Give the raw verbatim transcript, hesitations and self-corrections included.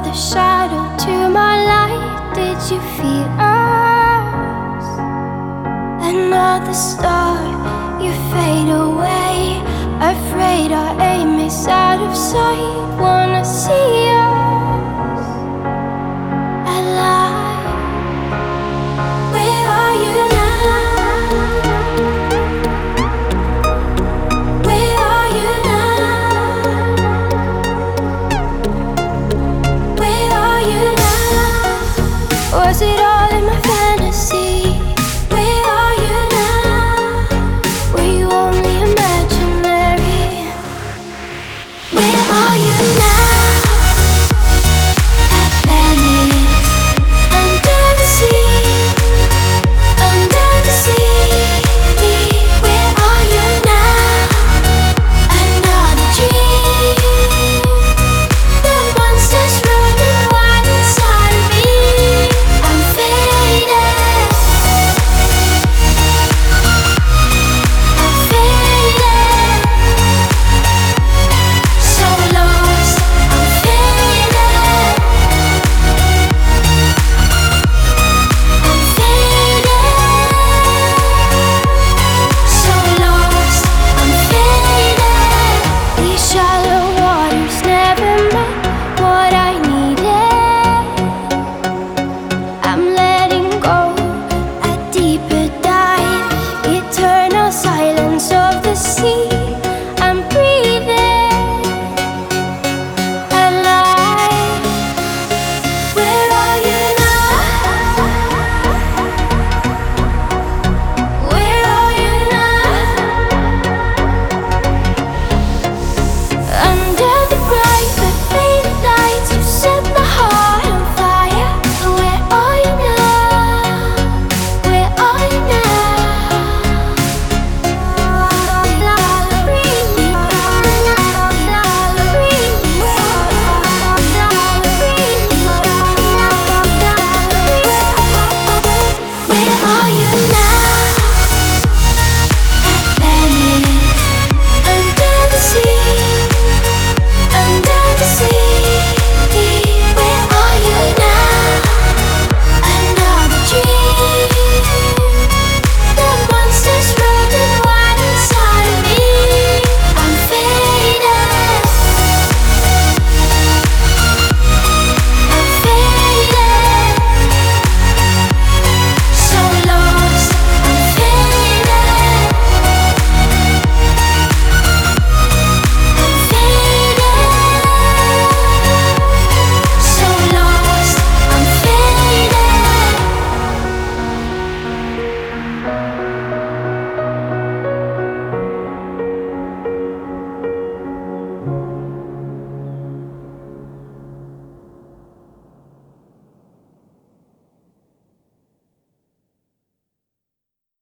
the shadow to my light. Did you feel us? Another star, you fade away. Afraid our aim is out of sight. Wanna see us alive. Where are you now? Where are you now? Where are you now? Was it all in my face?